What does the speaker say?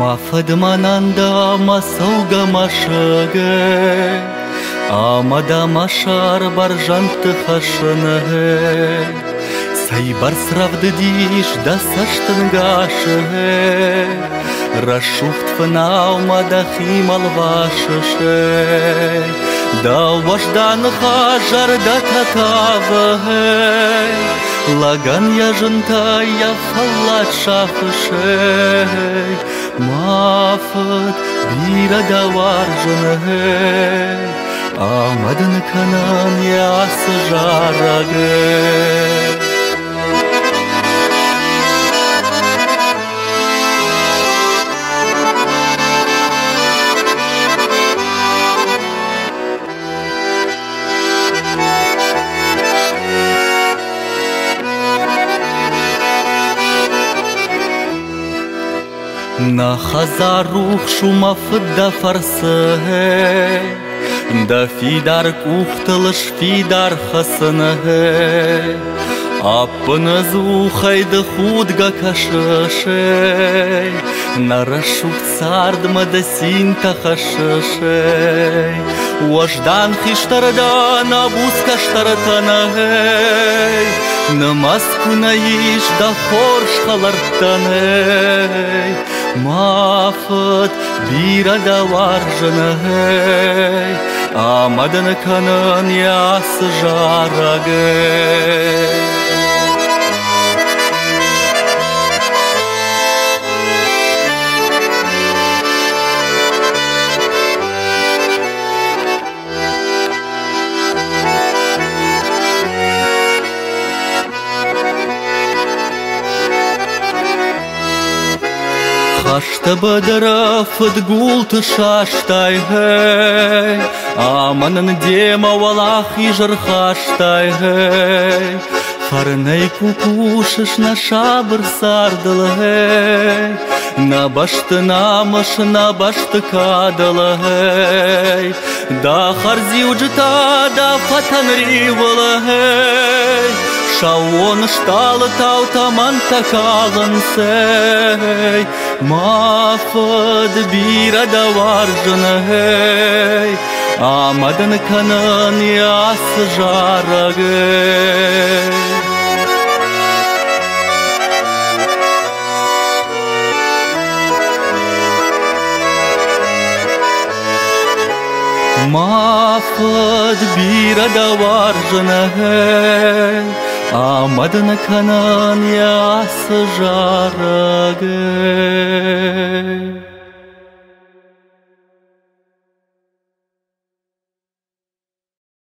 Mafadmananda masauga mashage Amada mashar barjant khashnahe Saybar sravd dish da sashtangashe Rashuft fnau madachim alvashe Da wajdan khajar da tatave Lagan ya janta ya fallat shafshe Mafat bira da warjane Amadan kanan ya sjarage Na khazaruch shuma fda farse Da fidar kuchtelish fidar khasne Apna zukhay de khud ga kashshe Na rashukt sard madasin ta khashshe Wajdan khishtarda na buska shtartana Namaz kunayish da khorsh khalartane Mafat bira da warjane Amadan kanan yas jarage Hashta badara fadgult shashtai hey Amanan dema walach ijar hashtai hey Farnei kukushish na shabr sardal hey Na basht namash na basht kadal hey Da kharzi ujta da fatan rival hey Shawon shtal tau taman takalan say Mafad bira da warjane Amadan kanan yas jarage Mafad bira da warjane Amadan kanan yas jarage